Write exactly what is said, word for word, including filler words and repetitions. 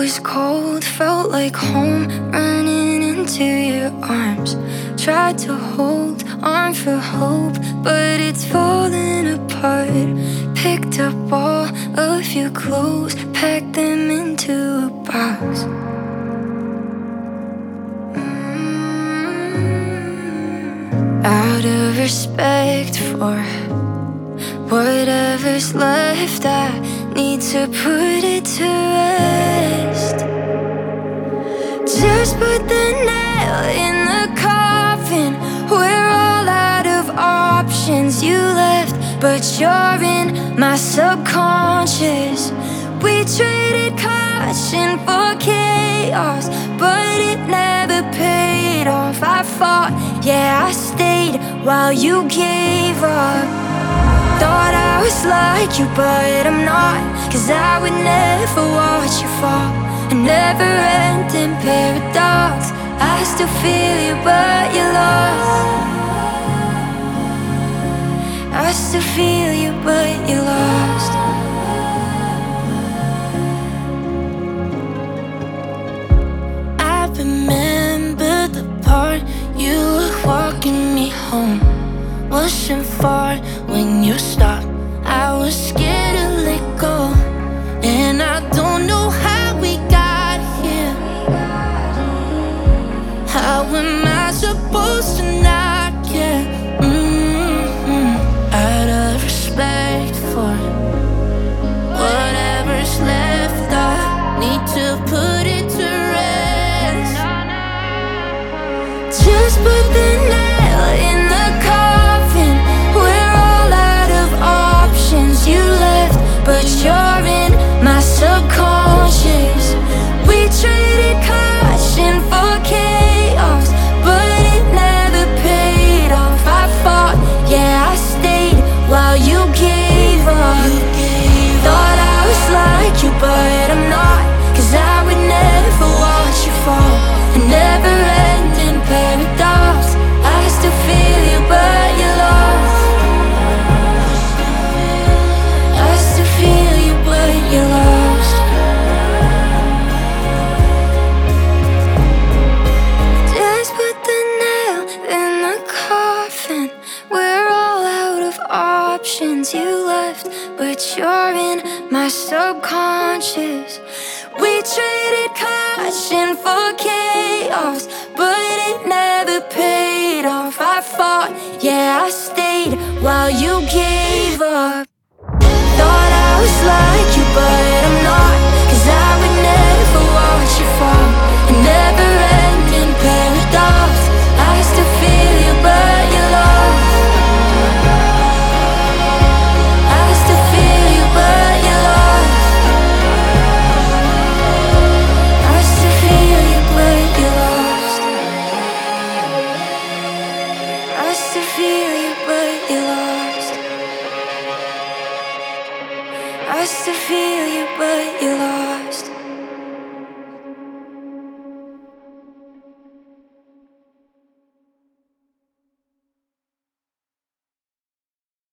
was cold, felt like home, running into your arms. Tried to hold on for hope, but it's falling apart. Picked up all of your clothes, packed them into a box. Mm. Out of respect for whatever's left, I need to put it to rest. Just put the nail in the coffin. We're all out of options. You left, but you're in my subconscious. We traded caution for chaos, but it never paid off. I fought, yeah, I stayed while you gave up. Thought I was like you, but I'm not, 'cause I would never watch you fall. A never-ending paradox. I still feel you, but you're lost. I still feel you, but you're lost. I remember the part you were walking me home. Wasn't far when you stopped. I was scared to let go, and I don't know how we got here. How am I supposed to not care? Mm-hmm. Out of respect for whatever's left, I need to put it to rest. Just put the nail in the coffin. We're all out of options. You left, but you're in my subconscious. We traded caution for chaos, but it never paid off. I fought, yeah, I stayed while you gave up. Thought I was like you, but I'm not, 'cause I would never watch you fall. A never-ending paradox. I still feel you, but you're lost. I still feel you, but you're lost. Just put the nail in the coffin. We're all out of options. You left, but you're in my subconscious. We traded caution for chaos, but it never paid off. I fought, yeah, I stayed while you gave up. Thought I was like you, but I'm not, 'cause I would never watch you fall. A never-ending paradox. I still feel you, but you're lost. I still feel you, but you're lost. I still feel you, but you're lost. I still feel you, but you're lost. I still feel you, but you're lost.